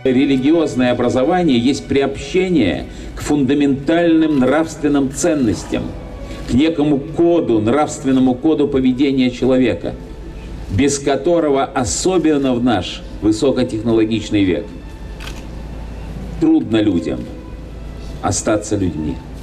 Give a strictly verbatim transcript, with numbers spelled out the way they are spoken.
Религиозное образование есть приобщение к фундаментальным нравственным ценностям, к некому коду, нравственному коду поведения человека, без которого, особенно в наш высокотехнологичный век, трудно людям остаться людьми.